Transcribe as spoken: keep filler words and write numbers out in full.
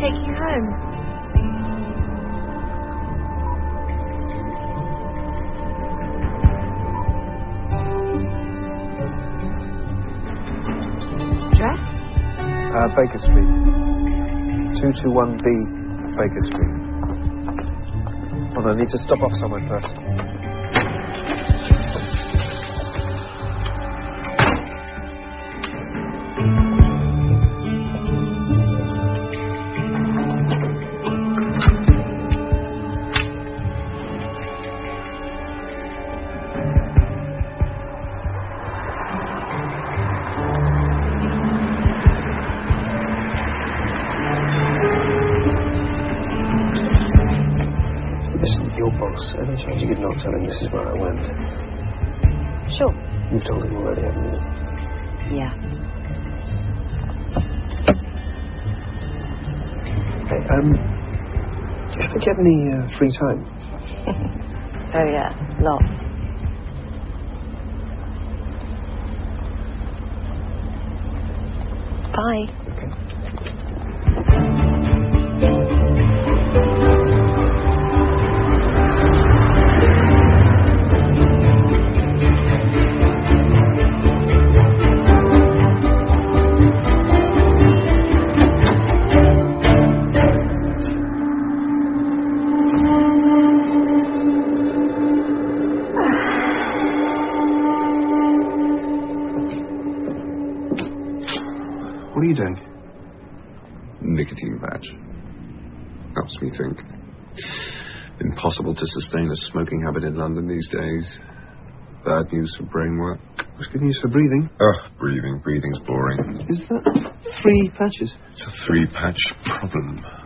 take you home. Uh, Baker Street. two two one B, Baker Street. Hold on, I need to stop off somewhere first. Any chance you could not tell him this is where I went? Sure. You've told him already, haven't you? Yeah. Hey, um, do you ever get any uh, free time? Oh, yeah, lots. Bye. Okay. What are you doing? Nicotine patch. Helps me think. Impossible to sustain a smoking habit in London these days. Bad news for brain work. It's good news for breathing. Ugh, breathing. Breathing's boring. Is that three patches? It's a three-patch problem.